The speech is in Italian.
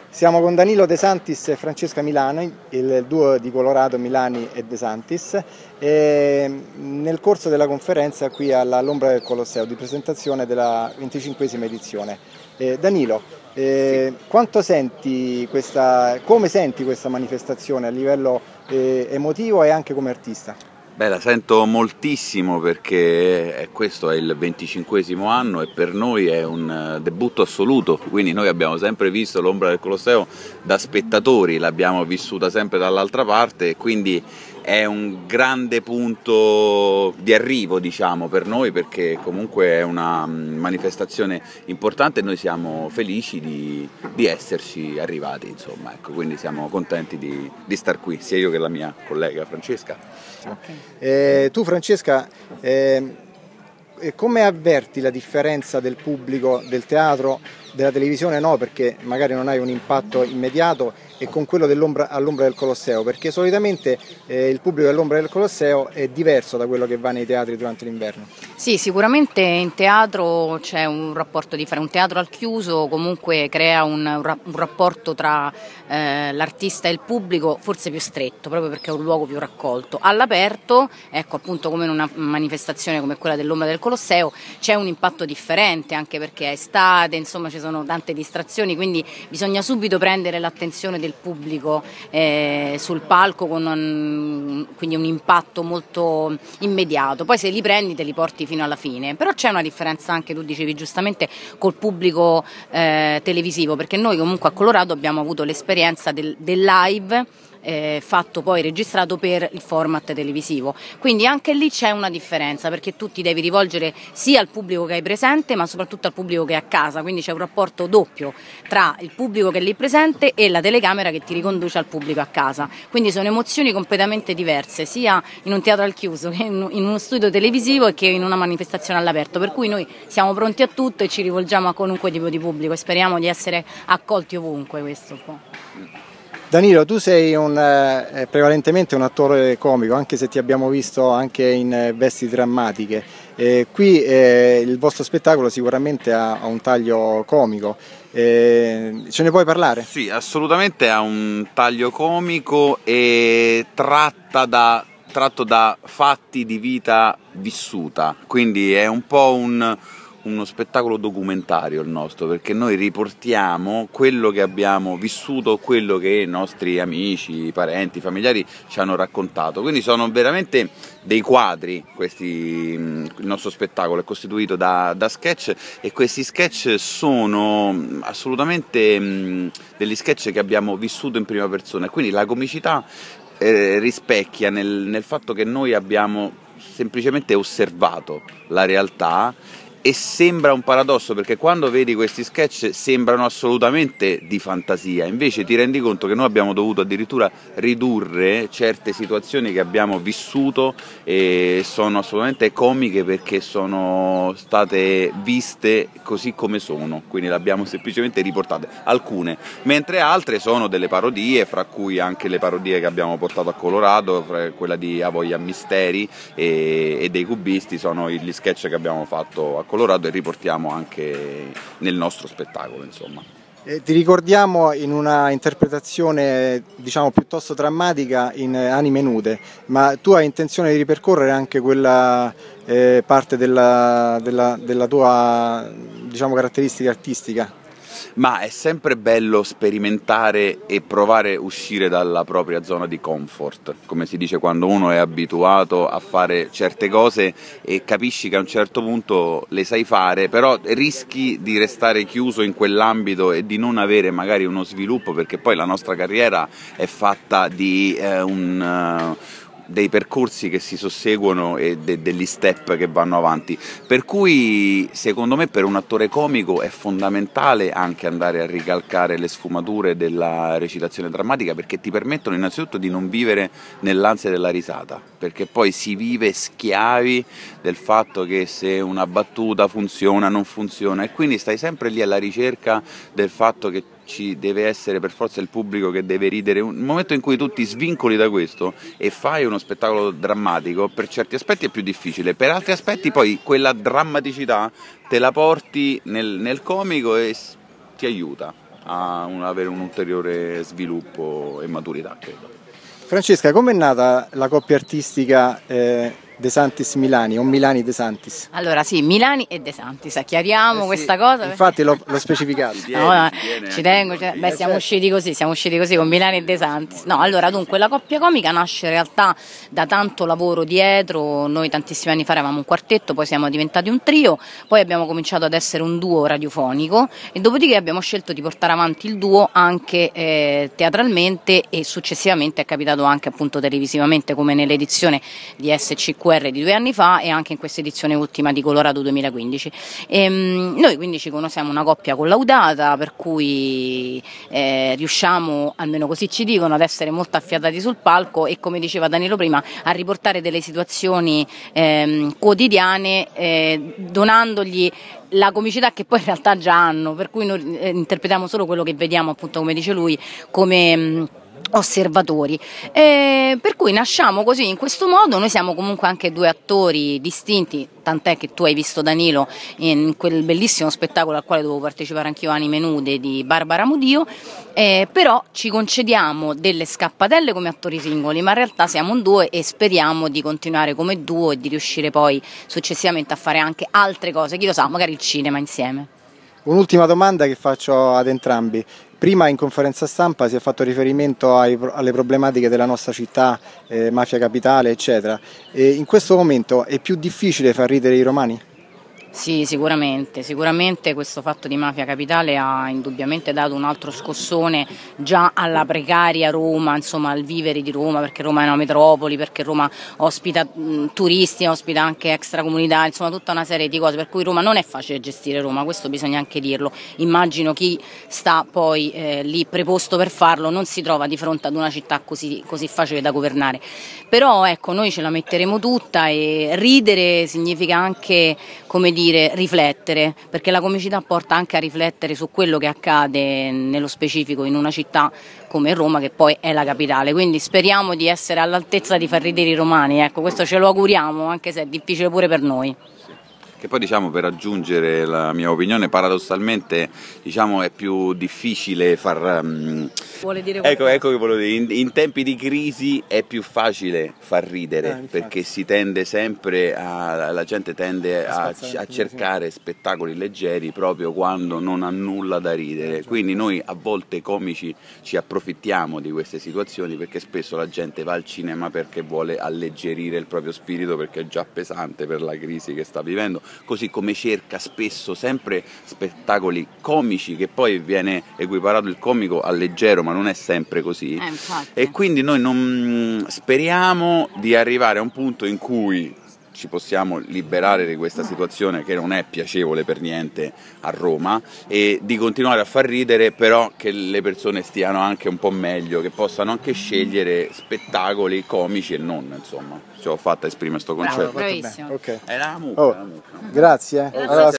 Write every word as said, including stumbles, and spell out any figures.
Siamo con Danilo De Santis e Francesca Milani, il duo di Colorado Milani e De Santis, e nel corso della conferenza qui all'Ombra del Colosseo di presentazione della venticinquesima edizione. Eh, Danilo, eh, sì. quanto senti questa, come senti questa manifestazione a livello eh, emotivo e anche come artista? Beh, la sento moltissimo perché questo è il venticinquesimo anno e per noi è un debutto assoluto, quindi noi abbiamo sempre visto l'Ombra del Colosseo da spettatori, l'abbiamo vissuta sempre dall'altra parte e quindi è un grande punto di arrivo, diciamo, per noi, perché comunque è una manifestazione importante e noi siamo felici di, di esserci arrivati, insomma, ecco, quindi siamo contenti di, di star qui, sia io che la mia collega Francesca. Okay. Eh, tu Francesca, eh, come avverti la differenza del pubblico del teatro, della televisione no, perché magari non hai un impatto immediato, e con quello dell'ombra, all'Ombra del Colosseo, perché solitamente eh, il pubblico dell'Ombra del Colosseo è diverso da quello che va nei teatri durante l'inverno? Sì, sicuramente in teatro c'è un rapporto differente, un teatro al chiuso comunque crea un, un rapporto tra eh, l'artista e il pubblico forse più stretto, proprio perché è un luogo più raccolto. All'aperto, ecco, appunto come in una manifestazione come quella dell'Ombra del Colosseo, c'è un impatto differente, anche perché è estate, insomma ci sono tante distrazioni, quindi bisogna subito prendere l'attenzione del pubblico eh, sul palco con un, quindi un impatto molto immediato. Poi se li prendi te li porti fino alla fine, però c'è una differenza anche, tu dicevi giustamente, col pubblico eh, televisivo, perché noi comunque a Colorado abbiamo avuto l'esperienza del, del live Eh, fatto poi registrato per il format televisivo, quindi anche lì c'è una differenza, perché tu ti devi rivolgere sia al pubblico che hai presente ma soprattutto al pubblico che è a casa, quindi c'è un rapporto doppio tra il pubblico che è lì presente e la telecamera che ti riconduce al pubblico a casa, quindi sono emozioni completamente diverse sia in un teatro al chiuso che in uno studio televisivo e che in una manifestazione all'aperto, per cui noi siamo pronti a tutto e ci rivolgiamo a qualunque tipo di pubblico e speriamo di essere accolti ovunque. Questo un po'. Danilo, tu sei un, eh, prevalentemente un attore comico, anche se ti abbiamo visto anche in eh, vesti drammatiche. Eh, qui eh, il vostro spettacolo sicuramente ha, ha un taglio comico. Eh, ce ne puoi parlare? Sì, assolutamente ha un taglio comico e tratta da, tratto da fatti di vita vissuta, quindi è un po' un... uno spettacolo documentario il nostro, perché noi riportiamo quello che abbiamo vissuto, quello che i nostri amici, parenti, familiari ci hanno raccontato, quindi sono veramente dei quadri questi. Il nostro spettacolo è costituito da, da sketch e questi sketch sono assolutamente mh, degli sketch che abbiamo vissuto in prima persona e quindi la comicità eh, rispecchia nel, nel fatto che noi abbiamo semplicemente osservato la realtà. E sembra un paradosso, perché quando vedi questi sketch sembrano assolutamente di fantasia, invece ti rendi conto che noi abbiamo dovuto addirittura ridurre certe situazioni che abbiamo vissuto e sono assolutamente comiche perché sono state viste così come sono, quindi le abbiamo semplicemente riportate, alcune, mentre altre sono delle parodie, fra cui anche le parodie che abbiamo portato a Colorado, quella di A Voglia Misteri e, e dei Cubisti, sono gli sketch che abbiamo fatto a Colorado e riportiamo anche nel nostro spettacolo, insomma. Eh, ti ricordiamo in una interpretazione diciamo piuttosto drammatica in Anime Nude, ma tu hai intenzione di ripercorrere anche quella eh, parte della, della, della tua diciamo caratteristica artistica? Ma è sempre bello sperimentare e provare a uscire dalla propria zona di comfort, come si dice quando uno è abituato a fare certe cose e capisci che a un certo punto le sai fare, però rischi di restare chiuso in quell'ambito e di non avere magari uno sviluppo, perché poi la nostra carriera è fatta di eh, un... Uh, dei percorsi che si susseguono e de- degli step che vanno avanti, per cui secondo me per un attore comico è fondamentale anche andare a ricalcare le sfumature della recitazione drammatica, perché ti permettono innanzitutto di non vivere nell'ansia della risata, perché poi si vive schiavi del fatto che se una battuta funziona non funziona e quindi stai sempre lì alla ricerca del fatto che ci deve essere per forza il pubblico che deve ridere. Un momento in cui tu ti svincoli da questo e fai uno spettacolo drammatico, per certi aspetti è più difficile, per altri aspetti poi quella drammaticità te la porti nel, nel comico e ti aiuta. a un, avere un ulteriore sviluppo e maturità, credo. Francesca, com'è nata la coppia artistica eh, De Santis Milani o Milani De Santis? Allora sì, Milani e De Santis, chiariamo eh sì, questa cosa. Infatti l'ho, l'ho specificato. No, no, ci tengo, ci, beh, siamo usciti così, siamo usciti così con Milani e De Santis. No, allora dunque la coppia comica nasce in realtà da tanto lavoro dietro. Noi tantissimi anni fa eravamo un quartetto, poi siamo diventati un trio, poi abbiamo cominciato ad essere un duo radiofonico e dopodiché abbiamo scelto di portare avanti il duo anche eh, teatralmente e successivamente è capitato anche appunto televisivamente, come nell'edizione di S C Q R di due anni fa e anche in questa edizione ultima di Colorado duemilaquindici. E, um, noi quindi ci conosciamo una coppia collaudata, per cui eh, riusciamo, almeno così ci dicono, ad essere molto affiatati sul palco e, come diceva Danilo prima, a riportare delle situazioni eh, quotidiane eh, donandogli la comicità che poi in realtà già hanno, per cui noi eh, interpretiamo solo quello che vediamo, appunto come dice lui, come mh, osservatori, eh, per cui nasciamo così in questo modo. Noi siamo comunque anche due attori distinti, tant'è che tu hai visto Danilo in quel bellissimo spettacolo al quale dovevo partecipare anch'io, Anime Nude di Barbara Mudio, eh, però ci concediamo delle scappatelle come attori singoli, ma in realtà siamo un duo e speriamo di continuare come duo e di riuscire poi successivamente a fare anche altre cose, chi lo sa, magari il cinema insieme. Un'ultima domanda che faccio ad entrambi. Prima in conferenza stampa si è fatto riferimento ai, alle problematiche della nostra città, eh, mafia capitale, eccetera. E in questo momento è più difficile far ridere i romani? Sì, sicuramente, sicuramente questo fatto di mafia capitale ha indubbiamente dato un altro scossone già alla precaria Roma, insomma al vivere di Roma, perché Roma è una metropoli, perché Roma ospita mh, turisti, ospita anche extracomunitari, insomma tutta una serie di cose, per cui Roma non è facile gestire Roma, questo bisogna anche dirlo. Immagino chi sta poi eh, lì preposto per farlo non si trova di fronte ad una città così, così facile da governare, però ecco, noi ce la metteremo tutta e ridere significa anche, come dire, riflettere, perché la comicità porta anche a riflettere su quello che accade nello specifico in una città come Roma, che poi è la capitale, quindi speriamo di essere all'altezza di far ridere i romani, ecco, questo ce lo auguriamo, anche se è difficile pure per noi. Che poi, diciamo, per aggiungere la mia opinione, paradossalmente, diciamo, è più difficile far... Um, Vuole dire ecco, ecco che volevo dire, in, in tempi di crisi è più facile far ridere, eh, perché si tende sempre a, la gente tende a, a cercare spettacoli leggeri proprio quando non ha nulla da ridere, quindi noi a volte comici ci approfittiamo di queste situazioni, perché spesso la gente va al cinema perché vuole alleggerire il proprio spirito, perché è già pesante per la crisi che sta vivendo, così come cerca spesso sempre spettacoli comici, che poi viene equiparato il comico al leggero, ma non è sempre così, eh, e quindi noi non speriamo di arrivare a un punto in cui ci possiamo liberare di questa situazione che non è piacevole per niente a Roma, e di continuare a far ridere, però che le persone stiano anche un po' meglio, che possano anche scegliere spettacoli comici e non, insomma. Ce l'ho fatta esprimere questo concetto. Bravo, bravissimo. Okay. È la mucca, oh, la mucca. Grazie. Grazie. Allora,